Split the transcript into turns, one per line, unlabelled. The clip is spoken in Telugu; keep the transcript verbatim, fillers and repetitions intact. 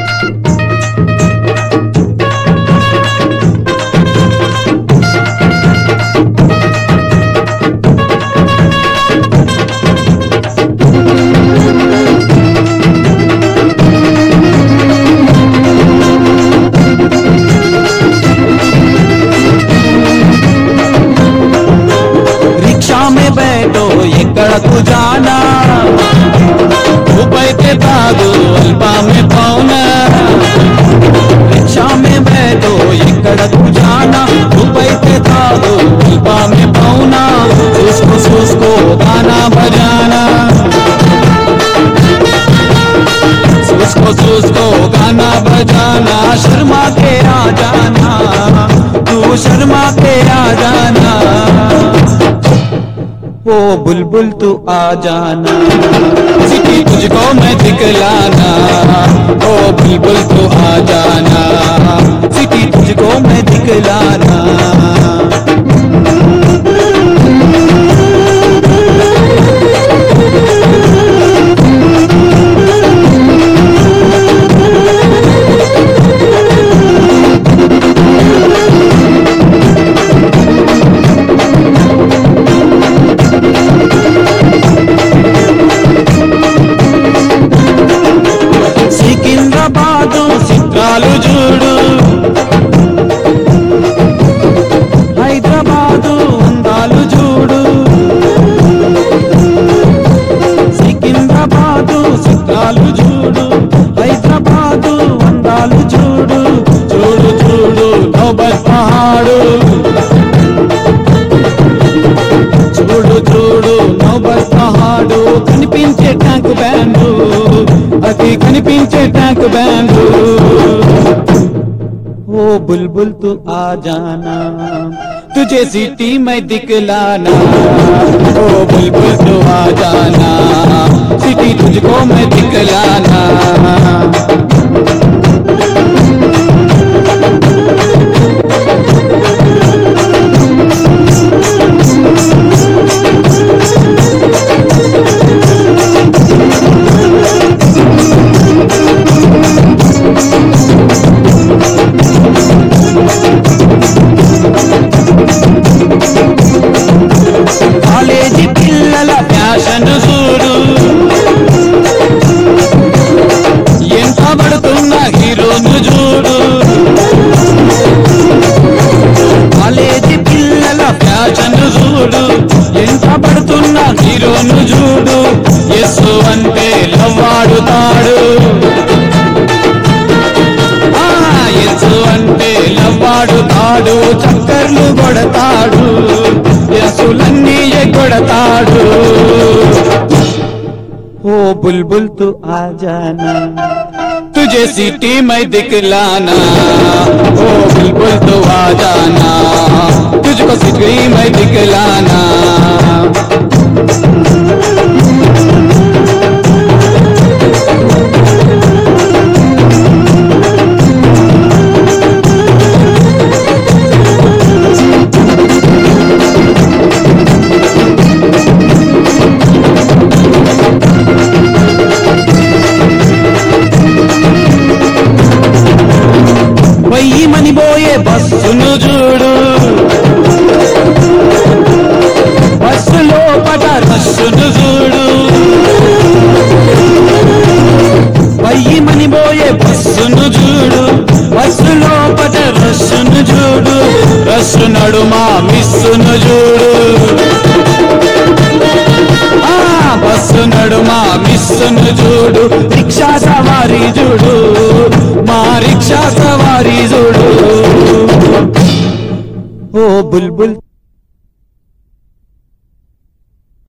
तू जाना ऊपर के तागो अल्पा में पाऊना रिक्शा में बैठो इकड़ तू जाना ऊपर के तागो अल्पा में पाऊना उसको उसको गाना बजाना उसको उसको गाना बजाना शर्मा के आ जाना तू शर्मा के आ जाना ओ बुलबुल तू आ जाना सिटी तुझको मैं दिखलाना ओ बुलबुल तू आ जाना सिटी तुझको मैं दिखलाना చిత్రాలు చూడు హైదరాబాదు అందాలు చూడు సికింద్రాబాదు చిత్రాలు చూడు హైదరాబాదు అందాలు చూడు చూడు చూడు నౌబత్ పహాడు చూడు చూడు నౌబత్ పహాడు కనిపించే ట్యాంక్ బ్యాండు అది కనిపించే ట్యాంక్ బ్యాండు ओ बुलबुल तू आ जाना तुझे सिटी में दिखलाना ओ बुलबुल तू आ जाना सिटी तुझको मैं दिखलाना కాలేజీ పిల్లల ఫ్యాషన్ చూడు ఎంత పడుతున్న హీరోను చూడు కాలేజీ పిల్లల ఫ్యాషన్ చూడు ఎంత పడుతున్న హీరోను చూడు ఎస్సు అంటే లవ్వాడుతాడు ఎస్సు అంటే లవ్వాడుతాడు చక్కర్లు కొడతాడు యసులన్నీ ఎగొడతాడు ओ बुलबुल तू आ जाना तुझे सिटी में दिखलाना ओ बुलबुल तू आ जाना तुझको सिटी में दिखलाना వయ్యి మనిపోయే బస్సును చూడు బస్సులో పట రస్సును చూడు వయ్యి మనిపోయే బస్సును చూడు బస్సులో పట రస్సును చూడు రస్సు నడుమా మిస్సును చూడు బస్సు నడుమా మిస్సును చూడు రిక్షా సవారీ చూడు మా రిక్షా సవారీ చూడు ఓ బుల్బుల్